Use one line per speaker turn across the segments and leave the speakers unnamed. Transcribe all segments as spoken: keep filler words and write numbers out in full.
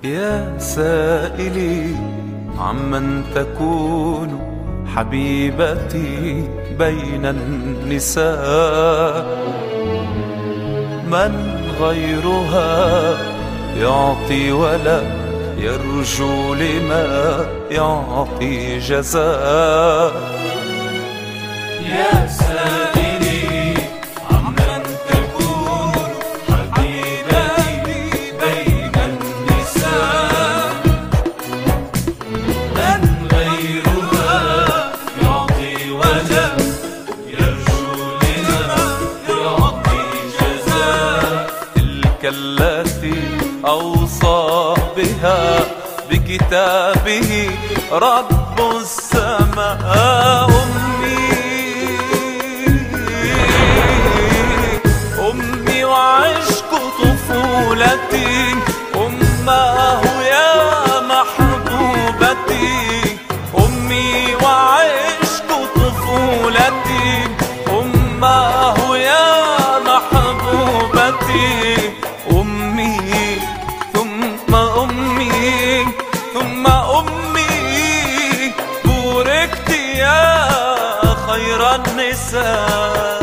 يا سائلي عمن تكون حبيبتي بين النساء، من غيرها يعطي ولا يرجو لما يعطي جزاء.
يا سائلي عمن تكون حبيبتي بين النساء، من غيرها يعطي ولا يرجو لما يعطي جزاء.
تلك التي أوصى بها بكتابه رب السماء، أمي أمي وعشق طفولتي، أماه يا محبوبتي، أمي وعشق طفولتي، أماه يا محبوبتي، أمي ثم أمي ثم أمي، بوركت يا خير النساء.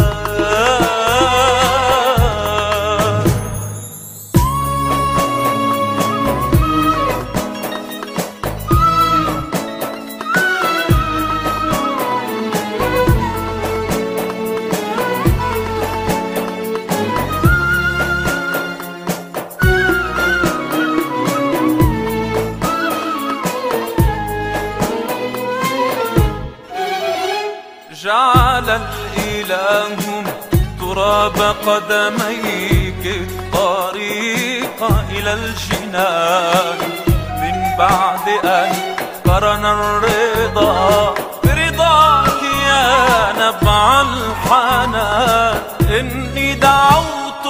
جعل الإله تراب قدميك الطريق إلى الجنان، من بعد أن قرن الرضا برضاك يا نبع الحنان. إني دعوت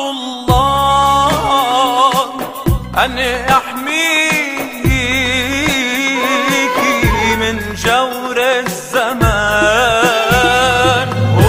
الله أن يحميك من جور الزمان،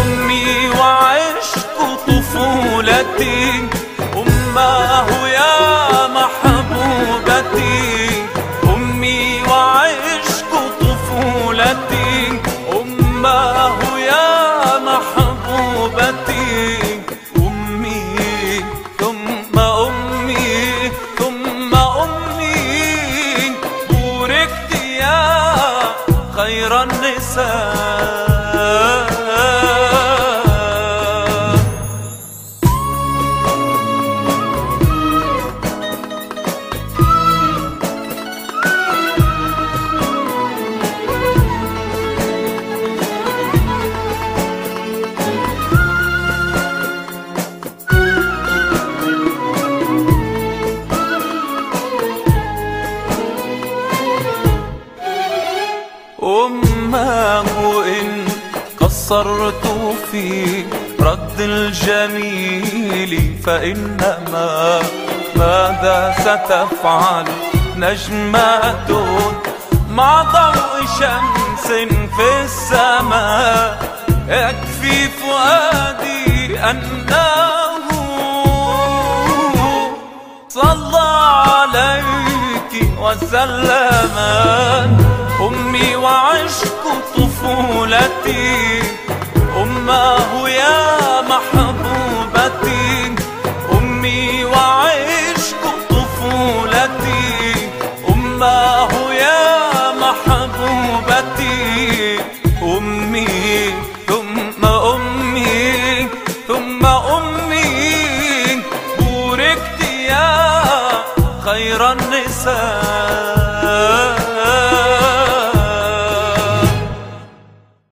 أماه يا محبوبتي، أمي وعشق طفولتي، أماه يا محبوبتي، أمي ثم أمي ثم أمي، بوركت يا خير النساء. أماه إن قصرت في رد الجميل فإنما ماذا ستفعل نجمة مع ضوء شمس في السماء؟ يكفي فؤادي أنه صلى عليك وسلم، أمي وعشق طفولتي، أماه يا